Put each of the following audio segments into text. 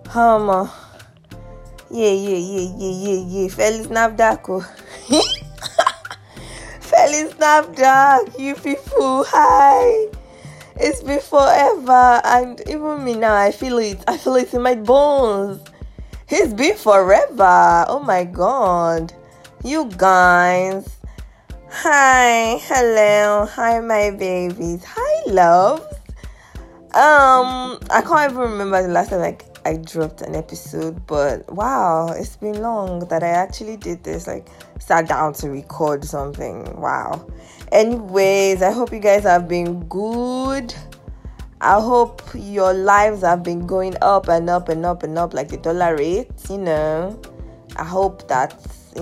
Um, yeah. Feliz Navidad. Feliz Navidad, you people. Hi. It's been forever, and even me now, I feel it. I feel it in my bones. It's been forever. Oh my god. You guys. Hi. Hello. Hi, my babies. Hi, loves. I can't even remember the last time I dropped an episode, but wow, it's been long that I actually did this, sat down to record something. Wow. Anyways, I hope you guys have been good. I hope your lives have been going up and up and up and up like the dollar rate, I hope that,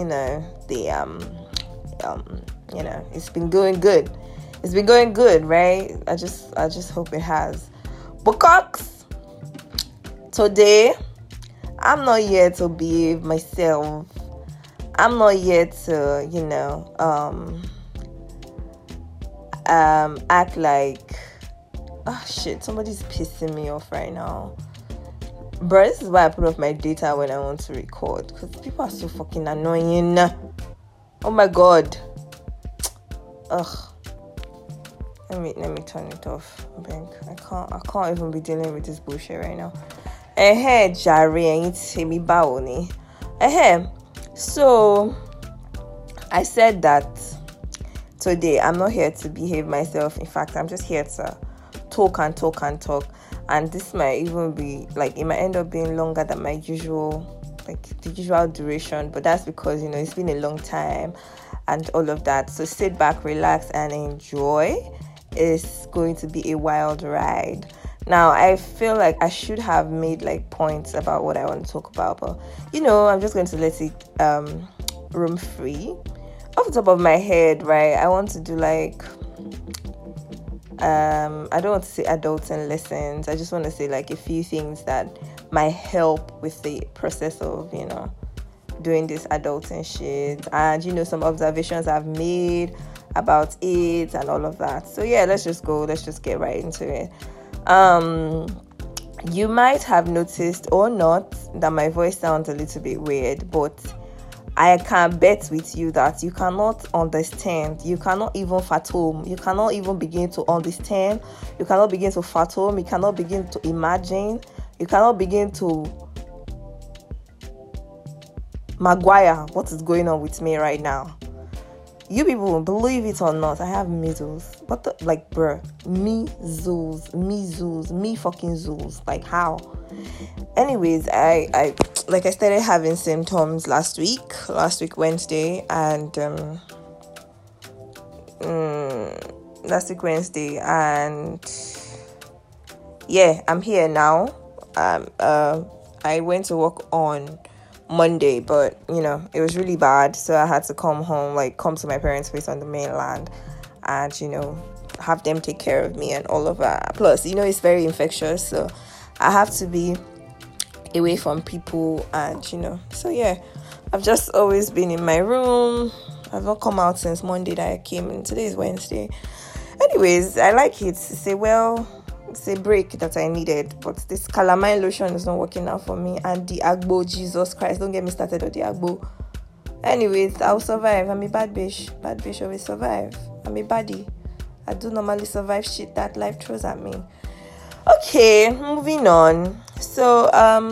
it's been going good. It's been going good, right? I just hope it has. Because today, I'm not here to behave myself. I'm not here to, act like, oh shit, somebody's pissing me off right now. Bro, this is why I put off my data when I want to record. Because people are so fucking annoying. Oh my god. Ugh. Let me turn it off. I can't even be dealing with this bullshit right now. So I said that today I'm not here to behave myself. In fact, I'm just here to talk. And this might even be it might end up being longer than my usual, the usual duration. But that's because it's been a long time and all of that. So sit back, relax, and enjoy. It's going to be a wild ride. Now, I feel like I should have made points about what I want to talk about, but I'm just going to let it roam free. Off the top of my head, right, I want to do I don't want to say adulting lessons. I just want to say a few things that might help with the process of doing this adulting shit, and some observations I've made about it and all of that. So yeah, let's just get right into it. You might have noticed or not that my voice sounds a little bit weird, but I can bet with you that you cannot understand, you cannot even fathom, you cannot even begin to understand, you cannot begin to fathom, you cannot begin to imagine, you cannot begin to maguire what is going on with me right now. You people, believe it or not, I have measles. What the, bruh, measles, me fucking zoos. How? Anyways, I started having symptoms last week Wednesday, and yeah, I'm here now. I went to work on Monday, but it was really bad, so I had to come home, come to my parents' place on the mainland, and have them take care of me and all of that. Plus, it's very infectious, so I have to be away from people, and so yeah, I've just always been in my room. I've not come out since Monday that I came, and today is Wednesday. Anyways, I like it. It's a break that I needed, but this calamine lotion is not working out for me, and the Agbo, Jesus Christ, don't get me started on the Agbo. Anyways, I'll survive. I'm a bad bitch always survive. I'm a baddie. I do normally survive shit that life throws at me. Okay, moving on. So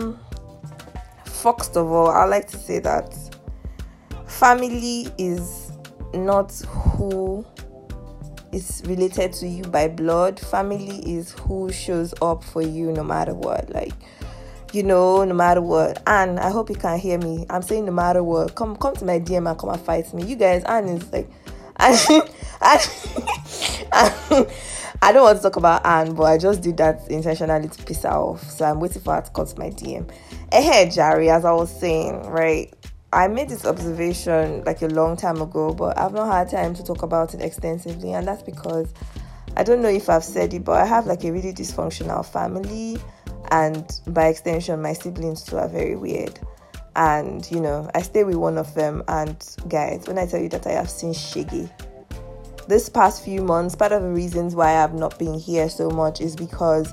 first of all, I like to say that family is not who is related to you by blood. Family is who shows up for you no matter what. No matter what. And I hope you can hear me. I'm saying no matter what. Come to my DM and come and fight me. You guys, Anne is I don't want to talk about Anne, but I just did that intentionally to piss her off. So I'm waiting for her to come to my DM. Jerry, as I was saying, right? I made this observation a long time ago, but I've not had time to talk about it extensively, and that's because I don't know if I've said it, but I have a really dysfunctional family, and by extension, my siblings too are very weird. And I stay with one of them, and guys, when I tell you that I have seen Shiggy this past few months, part of the reasons why I have not been here so much is because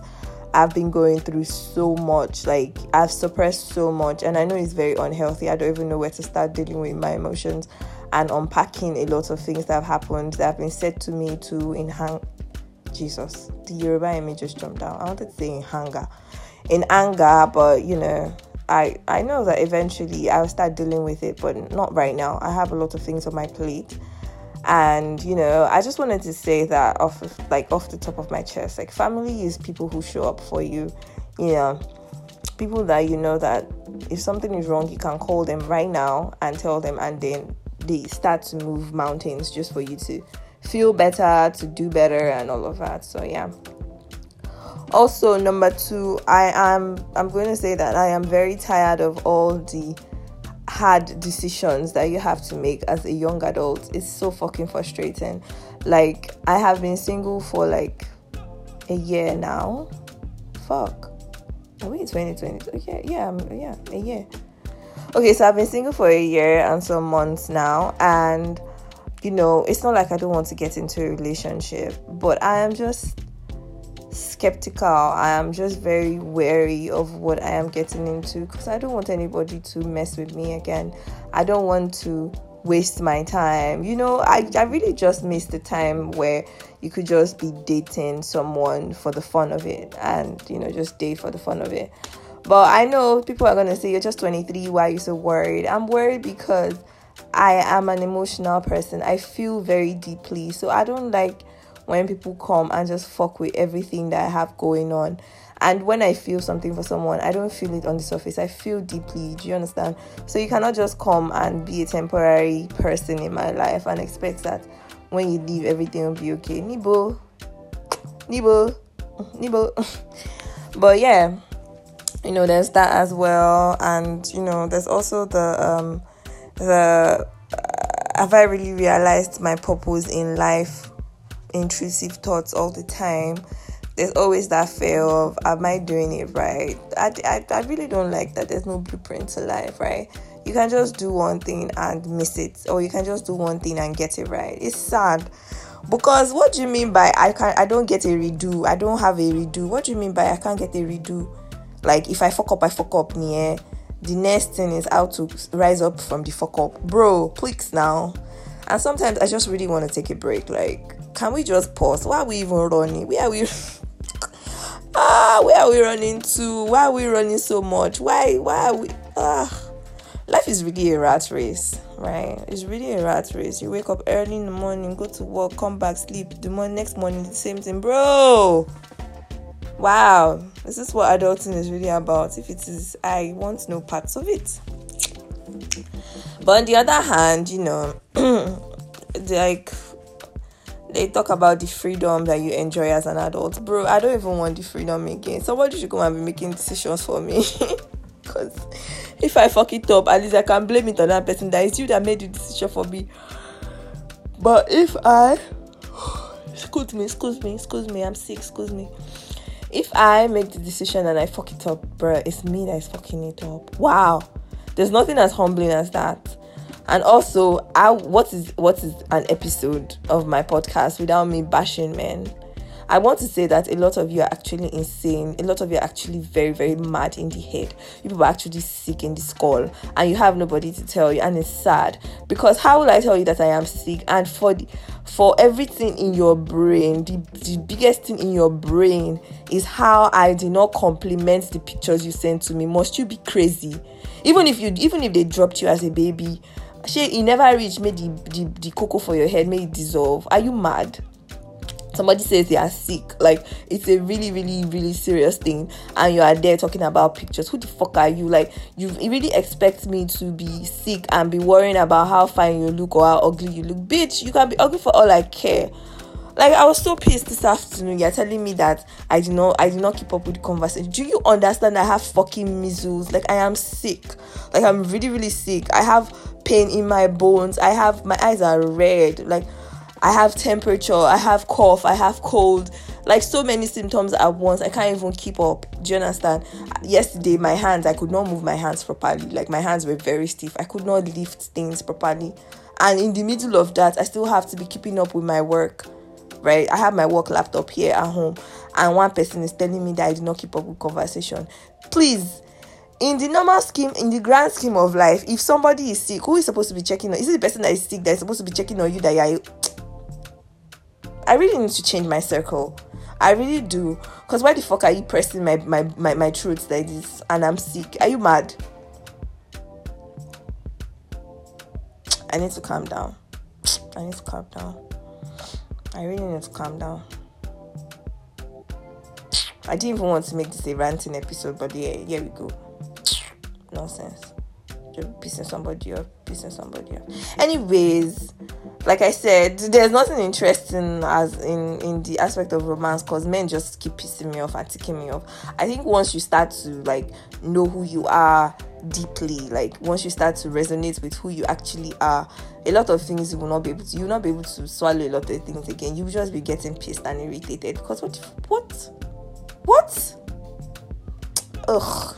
I've been going through so much. Like, I've suppressed so much, and I know it's very unhealthy. I don't even know where to start dealing with my emotions and unpacking a lot of things that have happened that have been said to me to Jesus, the Yoruba in me just jumped out. I wanted to say in anger, but I know that eventually I'll start dealing with it, but not right now. I have a lot of things on my plate. And I just wanted to say that off the top of my chest, like, family is people who show up for you, people that that if something is wrong, you can call them right now and tell them, and then they start to move mountains just for you to feel better, to do better, and all of that. So yeah. Also, number 2, I'm going to say that I am very tired of all the hard decisions that you have to make as a young adult. It's so fucking frustrating. Like, I have been single for like a year now. Fuck. Are we in 2020? Yeah, a year. Okay, so I've been single for a year and some months now, and it's not like I don't want to get into a relationship, but I am just skeptical. I am just very wary of what I am getting into, because I don't want anybody to mess with me again. I don't want to waste my time. I really just miss the time where you could just be dating someone for the fun of it, and just date for the fun of it. But I know people are going to say, you're just 23, why are you so worried? I'm worried because I am an emotional person. I feel very deeply, so I don't like when people come and just fuck with everything that I have going on. And when I feel something for someone, I don't feel it on the surface. I feel deeply. Do you understand? So you cannot just come and be a temporary person in my life and expect that when you leave, everything will be okay. Nibo. But yeah, there's that as well. And there's also the have I really realized my purpose in life? Intrusive thoughts all the time. There's always that fear of, am I doing it right? I really don't like that there's no blueprint to life, right? You can just do one thing and miss it, or you can just do one thing and get it right. It's sad, because what do you mean by I don't get a redo? I don't have a redo. What do you mean by I can't get a redo? Like, if I fuck up, yeah. The next thing is how to rise up from the fuck up, bro. Please now. And sometimes I just really want to take a break. Like, can we just pause? Why are we even running? Where are we running to? Why are we running so much? Why are we life is really a rat race, right? It's really a rat race. You wake up early in the morning, go to work, come back, sleep. Next morning, the same thing, bro. Wow, this is what adulting is really about. If it is, I want no parts of it. But on the other hand, like, they talk about the freedom that you enjoy as an adult. Bro, I don't even want the freedom again. Somebody should come and be making decisions for me. Because if I fuck it up, at least I can blame it on that person. That is you that made the decision for me. But if I... Excuse me, I'm sick, excuse me. If I make the decision and I fuck it up, bro, it's me that is fucking it up. Wow. There's nothing as humbling as that. And also, what is an episode of my podcast without me bashing men? I want to say that a lot of you are actually insane. A lot of you are actually very, very mad in the head. You people are actually sick in the skull, and you have nobody to tell you, and it's sad. Because how will I tell you that I am sick? And for everything in your brain, the biggest thing in your brain is how I did not compliment the pictures you sent to me. Must you be crazy? Even if they dropped you as a baby, it never reached, made the cocoa for your head, made it dissolve. Are you mad? Somebody says they are sick, like it's a really, really, really serious thing, and you are there talking about pictures. Who the fuck are you? Like, you really expect me to be sick and be worrying about how fine you look or how ugly you look? Bitch, you can be ugly for all I care. Like, I was so pissed this afternoon. You're telling me that I did not keep up with the conversation. Do you understand I have fucking measles? Like, I am sick. Like, I'm really, really sick. I have pain in my bones. My eyes are red. Like, I have temperature. I have cough. I have cold. Like, so many symptoms at once. I can't even keep up. Do you understand? Yesterday, I could not move my hands properly. Like, my hands were very stiff. I could not lift things properly. And in the middle of that, I still have to be keeping up with my work. right? I have my work laptop here at home, and one person is telling me that I did not keep up with conversation. Please, in the normal scheme, in the grand scheme of life, if somebody is sick, who is supposed to be checking on? Is it the person that is sick that is supposed to be checking on you? I really need to change my circle. I really do. Because why the fuck are you pressing my truths like this and I'm sick? Are you mad? I need to calm down. I really need to calm down. I didn't even want to make this a ranting episode, but yeah, here we go. Nonsense. Just pissing somebody off. Anyways, like I said, there's nothing interesting as in the aspect of romance, because men just keep pissing me off and ticking me off. I think once you start to like know who you are deeply, like once you start to resonate with who you actually are, a lot of things you will not be able to swallow a lot of things again. You will just be getting pissed and irritated because what? Ugh.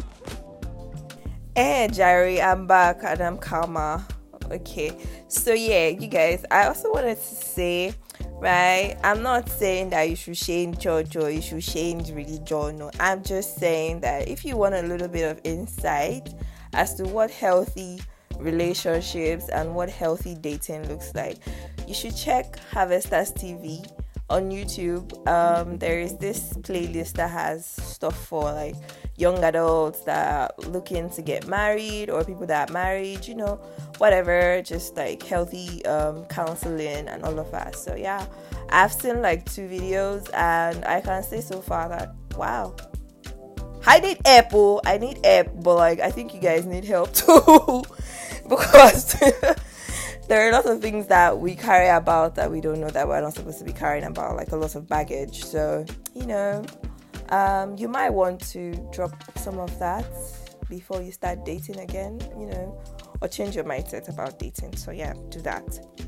Jerry, I'm back and I'm calmer. Okay, so yeah, you guys, I also wanted to say, right, I'm not saying that you should change church or you should change religion. No, I'm just saying that if you want a little bit of insight as to what healthy relationships and what healthy dating looks like, you should check Harvesters TV on YouTube. There is this playlist that has stuff for like young adults that are looking to get married or people that are married, whatever, just like healthy counseling and all of that. So yeah, I've seen like 2 videos and I can say so far that wow, I need help, but like I think you guys need help too because there are a lot of things that we carry about that we don't know that we're not supposed to be carrying about, like a lot of baggage. So, you might want to drop some of that before you start dating again, or change your mindset about dating. So yeah, do that.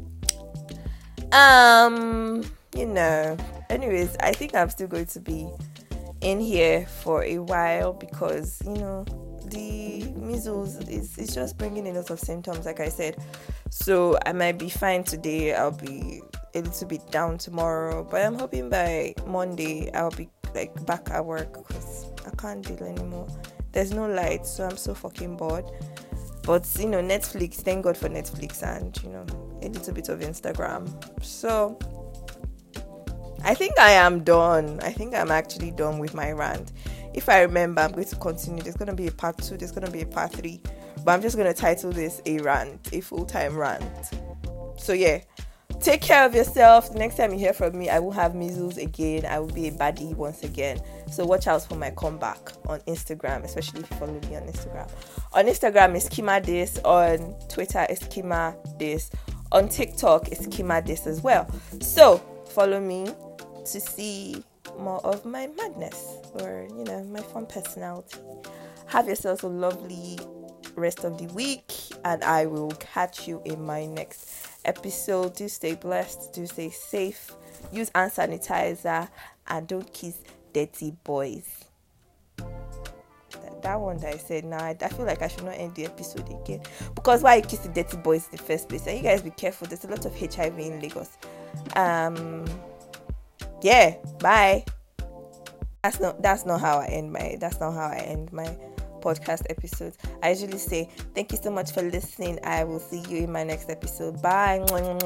Anyways, I think I'm still going to be in here for a while because, the measles is just bringing a lot of symptoms, like I said. So I might be fine today. I'll be a little bit down tomorrow, but I'm hoping by Monday I'll be like back at work because I can't deal anymore. There's no light, so I'm so fucking bored. But Netflix, thank God for Netflix and a little bit of Instagram. So I think I am done. I think I'm actually done with my rant. If I remember, I'm going to continue. There's going to be a part 2. There's going to be a part 3. But I'm just going to title this a rant, a full-time rant. So yeah, take care of yourself. The next time you hear from me, I will have measles again. I will be a baddie once again. So watch out for my comeback on Instagram, especially if you follow me on Instagram. On Instagram is Kima This. On Twitter is Kima This. On TikTok is Kima This as well. So follow me to see more of my madness or my fun personality. Have yourselves a lovely rest of the week and I will catch you in my next episode. Do stay blessed, do stay safe, use hand sanitizer and don't kiss dirty boys. That one that I said now, I feel like I should not end the episode again because why you kiss the dirty boys in the first place? And you guys be careful, there's a lot of HIV in Lagos. Yeah, bye. That's not how I end my podcast episodes. I usually say thank you so much for listening. I will see you in my next episode. Bye.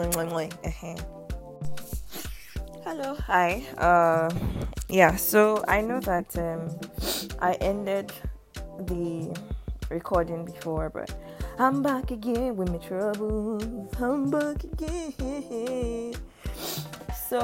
Hello, hi. Yeah, so I know that I ended the recording before, but I'm back again with my troubles. I'm back again. So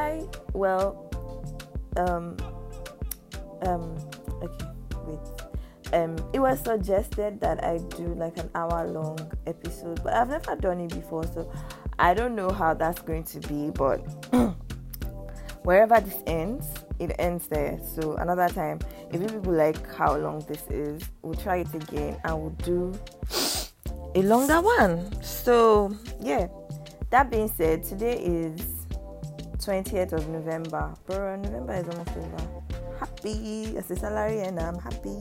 okay, wait. It was suggested that I do like an hour-long episode, but I've never done it before, so I don't know how that's going to be, but wherever this ends, it ends there. So another time, if you people like how long this is, we'll try it again and we'll do a longer one. So yeah, that being said, today is 20th of November. Bro, November is almost over. Happy as a salary and I'm happy.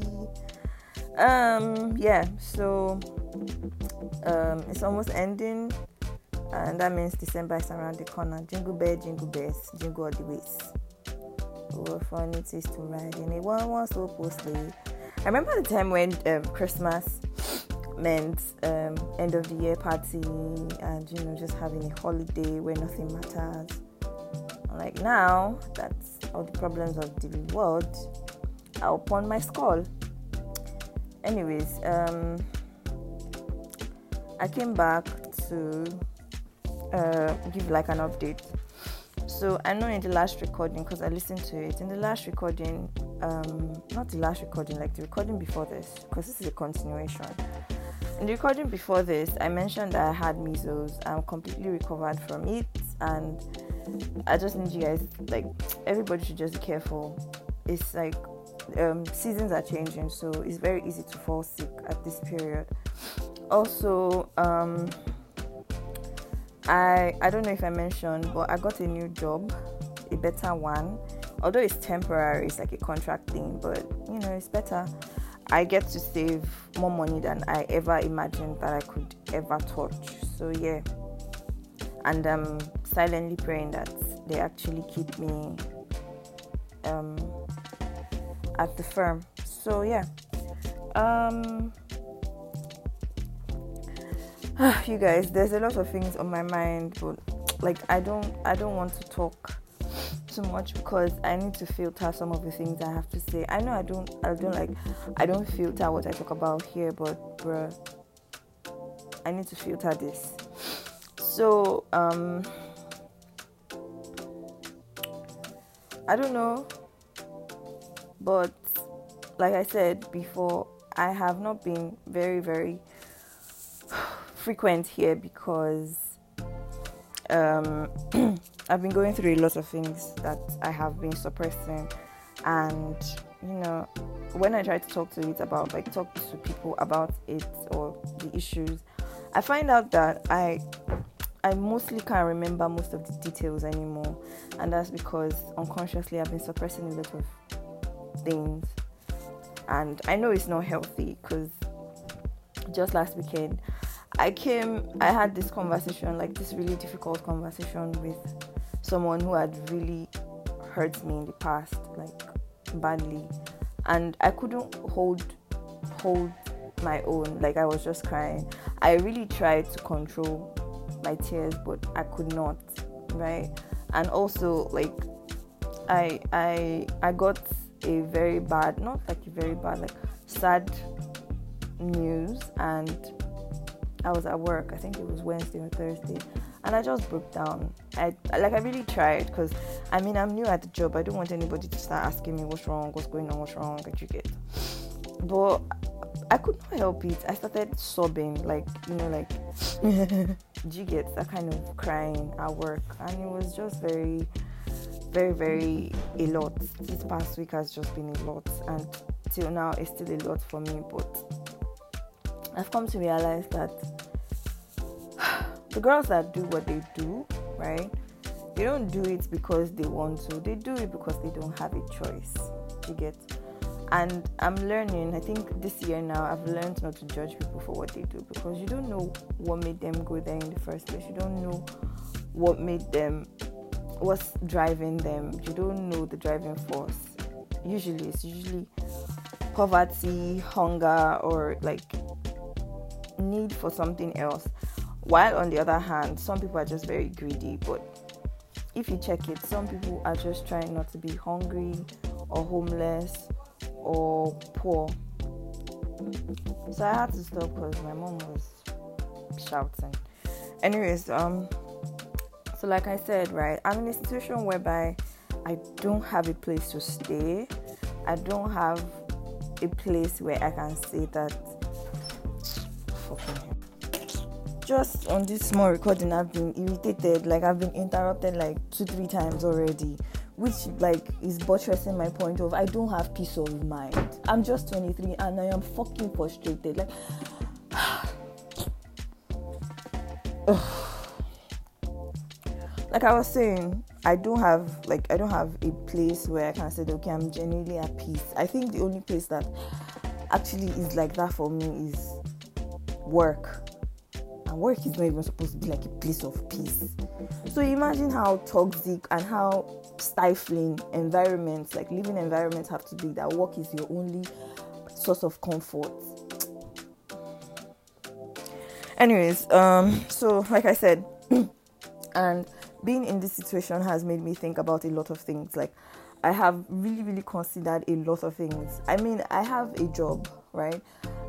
Yeah, so it's almost ending. and that means December is around the corner. Jingle bell, jingle bells, jingle all the ways. Oh, fun it is to ride in a one slow sleigh. I remember the time when Christmas meant end of the year party and just having a holiday where nothing matters. Like now, that's all the problems of the world are upon my skull. Anyways, I came back to give like an update. So I know in the last recording, because I listened to it, in the last recording, not the last recording, like the recording before this, because this is a continuation. In the recording before this, I mentioned that I had measles. I'm completely recovered from it, and I just need you guys, like, everybody should just be careful. It's like seasons are changing, so it's very easy to fall sick at this period. Also, I don't know if I mentioned, but I got a new job, a better one. Although it's temporary, it's like a contract thing, but it's better. I get to save more money than I ever imagined that I could ever touch. So yeah, and I'm silently praying that they actually keep me at the firm. So yeah, you guys, there's a lot of things on my mind, but like I don't want to talk too much because I need to filter some of the things I have to say. I know I don't filter what I talk about here, but bruh, I need to filter this. So I don't know, but like I said before, I have not been very, very frequent here because I've been going through a lot of things that I have been suppressing, and when I try to talk to people about it or the issues, I find out that I mostly can't remember most of the details anymore, and that's because unconsciously I've been suppressing a lot of things, and I know it's not healthy. Because just last weekend I had this conversation, like this really difficult conversation with someone who had really hurt me in the past, like badly, and I couldn't hold my own. Like I was just crying. I really tried to control my tears, but I could not, right? And also, like I got a very bad, not like a very bad, like sad news, and I was at work. I think it was Wednesday or Thursday, and I just broke down. I really tried, because I'm new at the job. I don't want anybody to start asking me what's wrong, what's going on, what's wrong, you get. But I could not help it. I started sobbing, like you get that kind of crying at work, and it was just very, very, very a lot. This past week has just been a lot, and till now it's still a lot for me. But I've come to realize that the girls that do what they do, right, they don't do it because they want to. They do it because they don't have a choice. You get? And I'm learning, I think this year now, I've learned not to judge people for what they do, because you don't know what made them go there in the first place. You don't know what's driving them. You don't know the driving force. It's usually poverty, hunger, or like need for something else. While on the other hand, some people are just very greedy. But if you check it, some people are just trying not to be hungry or homeless or poor. So I had to stop because my mom was shouting. Anyways, so like I said, right, I'm in a situation whereby I don't have a place to stay. I don't have a place where I can say that. Just on this small recording, I've been irritated. Like I've been interrupted like 2-3 times already, which like is buttressing my point of I don't have peace of mind. I'm just 23 and I am fucking frustrated. Like like I was saying, I don't have a place where I can say, okay, I'm genuinely at peace. I think the only place that actually is like that for me is work. and work is not even supposed to be like a place of peace. So imagine how toxic and how stifling environments, like living environments, have to be, that work is your only source of comfort. Anyways, so like I said, and being in this situation has made me think about a lot of things. Like, I have really, really considered a lot of things. I mean, I have a job, right?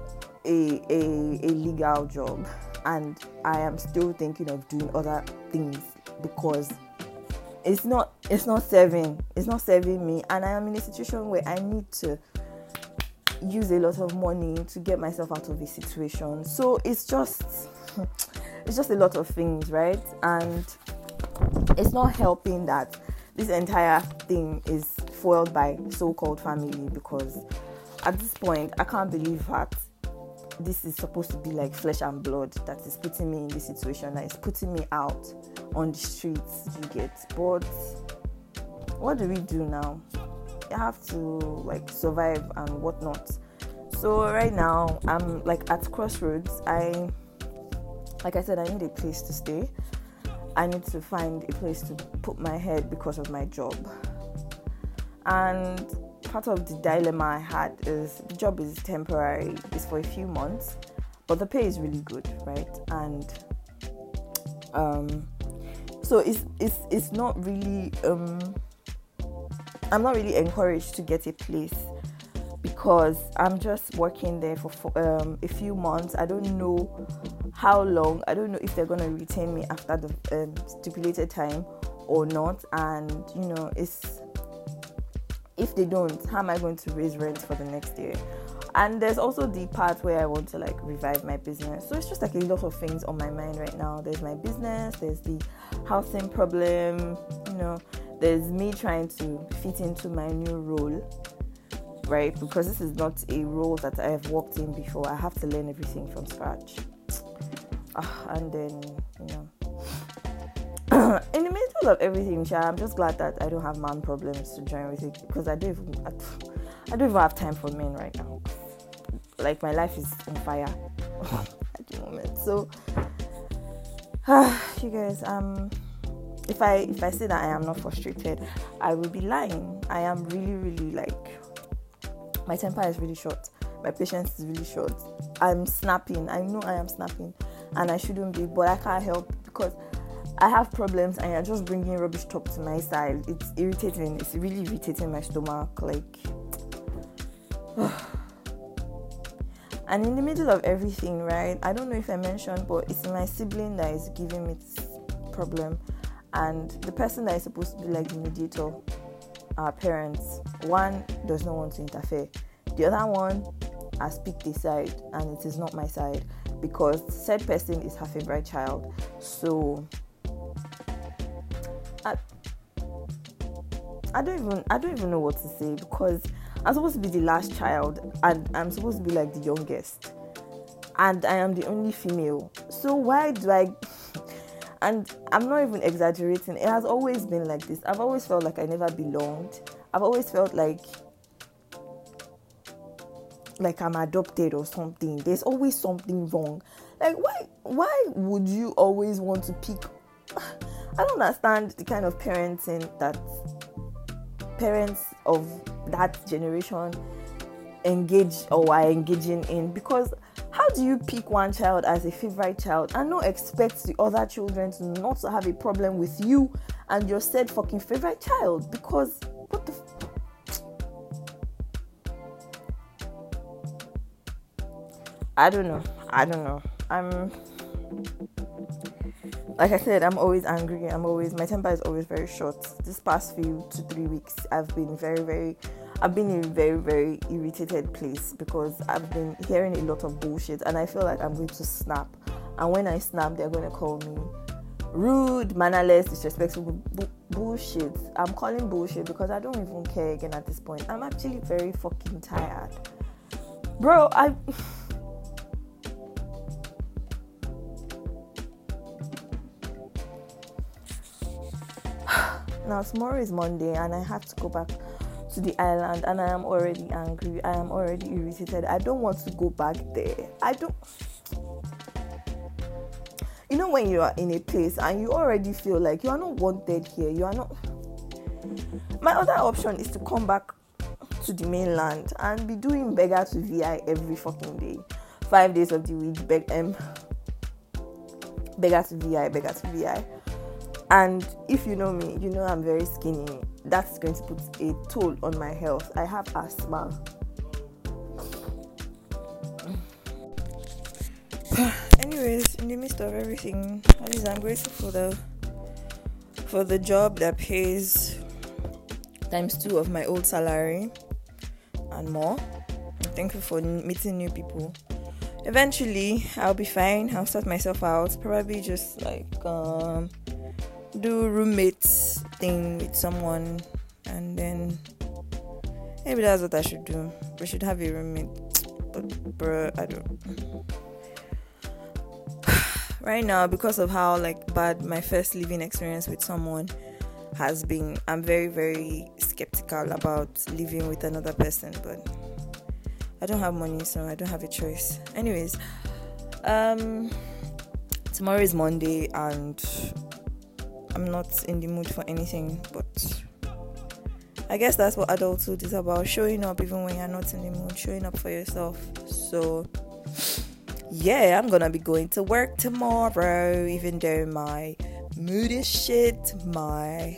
A legal job, and I am still thinking of doing other things because it's not serving me, and I am in a situation where I need to use a lot of money to get myself out of a situation. So it's just a lot of things, right? And it's not helping that this entire thing is foiled by so-called family, because at this point I can't believe that this is supposed to be like flesh and blood that is putting me in this situation, that is putting me out on the streets, you get. But what do we do now? You have to like survive and whatnot. So right now I'm like at crossroads. Like I said, I need a place to stay. I need to find a place to put my head because of my job. And part of the dilemma I had is the job is temporary, it's for a few months, but the pay is really good, right? And so it's not really I'm not really encouraged to get a place, because I'm just working there for a few months. I don't know how long. I don't know if they're going to retain me after the stipulated time or not. And, if they don't, how am I going to raise rent for the next year? And there's also the part where I want to like revive my business. So it's just like a lot of things on my mind right now. There's my business, there's the housing problem, there's me trying to fit into my new role, right? Because this is not a role that I have worked in before. I have to learn everything from scratch. And then, in the middle of everything, I'm just glad that I don't have man problems to join with it, because I don't even have time for men right now. Like, my life is on fire at the moment. So, you guys, if I say that I am not frustrated, I will be lying. I am really, really my temper is really short. My patience is really short. I'm snapping. I know I am snapping, and I shouldn't be, but I can't help, because I have problems and you're just bringing rubbish talk to my side. It's irritating. It's really irritating my stomach. And in the middle of everything, right? I don't know if I mentioned, but it's my sibling that is giving me this problem. And the person that is supposed to be like the mediator, our parents, one does not want to interfere. The other one has picked a side, and it is not my side, because said person is her favorite child. So I don't even know what to say, because I'm supposed to be the last child, and I'm supposed to be like the youngest, and I am the only female. So why do I? And I'm not even exaggerating. It has always been like this. I've always felt like I never belonged. I've always felt like I'm adopted or something. There's always something wrong. Like, why would you always want to pick? I don't understand the kind of parenting that parents of that generation engage or are engaging in, because how do you pick one child as a favorite child and not expect the other children to not have a problem with you and your said fucking favorite child? Because what the I don't know. Like I said, I'm always angry. My temper is always very short. This past 2 to 3 weeks, I've been in a very, very irritated place, because I've been hearing a lot of bullshit, and I feel like I'm going to snap. And when I snap, they're going to call me rude, mannerless, disrespectful, bullshit. I'm calling bullshit because I don't even care again at this point. I'm actually very fucking tired. Bro, Now, tomorrow is Monday, and I have to go back to the island, and I am already angry. I am already irritated. I don't want to go back there. you know, when you are in a place and you already feel like you are not wanted here, you are not. My other option is to come back to the mainland and be doing beggar to VI every fucking day, 5 days of the week, beggar to VI. And if you know me, you know I'm very skinny. That's going to put a toll on my health. I have asthma. Anyways, in the midst of everything, at least I'm grateful for the job that pays ×2 of my old salary and more. I'm thankful for meeting new people. Eventually, I'll be fine. I'll sort myself out. Probably just like do roommates thing with someone, and then maybe that's what I should do. We should have a roommate, but bruh, I don't. Right now, because of how like bad my first living experience with someone has been, I'm very, very skeptical about living with another person, but I don't have money, so I don't have a choice. Anyways, tomorrow is Monday and I'm not in the mood for anything, but I guess that's what adulthood is about, showing up even when you're not in the mood, showing up for yourself. So yeah, I'm gonna be going to work tomorrow, even though my mood is shit, my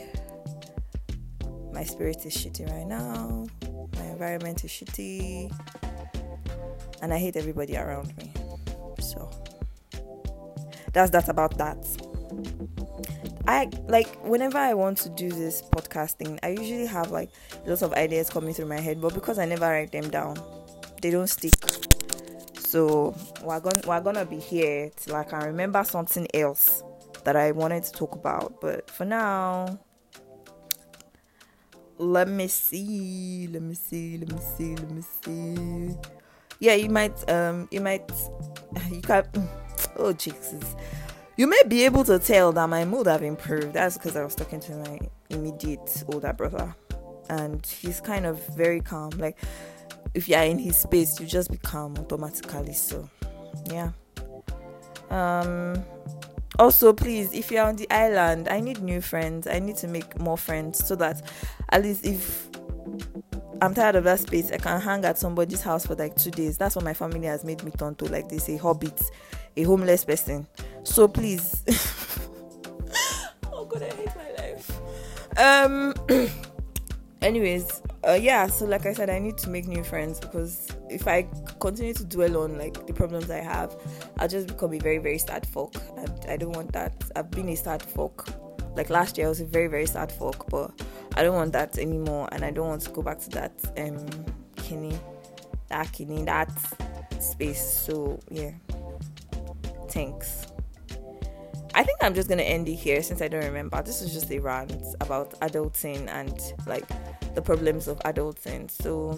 spirit is shitty right now, my environment is shitty, and I hate everybody around me. So that's that about that. I like, whenever I want to do this podcasting, I usually have like lots of ideas coming through my head, but because I never write them down, they don't stick. So we're gonna be here till I can remember something else that I wanted to talk about. But for now, let me see. Yeah, you can. Oh Jesus. You may be able to tell that my mood have improved. That's because I was talking to my immediate older brother, and he's kind of very calm. Like, if you're in his space, you just be calm automatically. So, yeah. Also, please, if you're on the island, I need new friends. I need to make more friends so that at least if I'm tired of that space, I can hang at somebody's house for like 2 days. That's what my family has made me turn to. Like they say, hobbit, a homeless person. So please. Oh God, I hate my life. Anyways, yeah, so like I said, I need to make new friends, because if I continue to dwell on like the problems I have, I'll just become a very, very sad fuck, and I don't want that. I've been a sad fuck. Like last year I was a very, very sad fuck, but I don't want that anymore, and I don't want to go back to that that space. So yeah, thanks. I think I'm just gonna end it here since I don't remember. This is just a rant about adulting and like the problems of adulting. So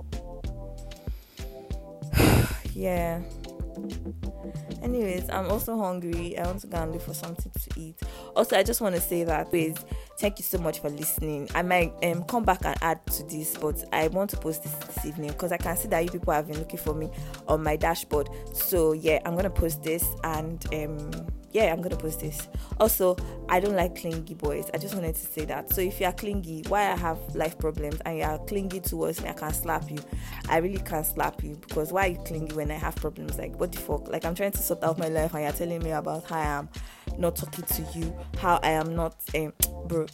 yeah. Anyways, I'm also hungry. I want to go and look for something to eat. Also, I just want to say that, please, thank you so much for listening. I might come back and add to this, but I want to post this evening because I can see that you people have been looking for me on my dashboard. So yeah, I'm gonna post this, and I'm gonna post this. Also, I don't like clingy boys. I just wanted to say that. So if you are clingy, why I have life problems and you are clingy towards me, I can slap you. I really can't slap you, because why are you clingy when I have problems? Like, what the fuck? Like, I'm trying to sort out my life and you're telling me about how I am not talking to you, how I am not bro.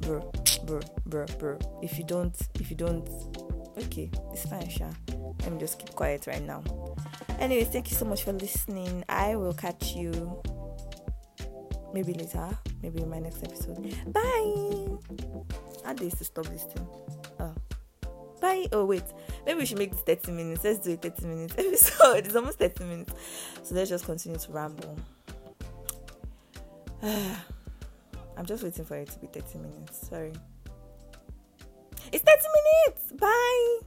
If you don't, okay, it's fine, Sha. Let me just keep quiet right now. Anyways, thank you so much for listening. I will catch you maybe later, maybe in my next episode. Bye. How do you to stop this thing? Oh, bye. Oh wait, maybe we should make this 30 minutes. Let's do a 30 minutes episode. It's almost 30 minutes, so let's just continue to ramble. I'm just waiting for it to be 30 minutes. Sorry. It's 30 minutes. Bye.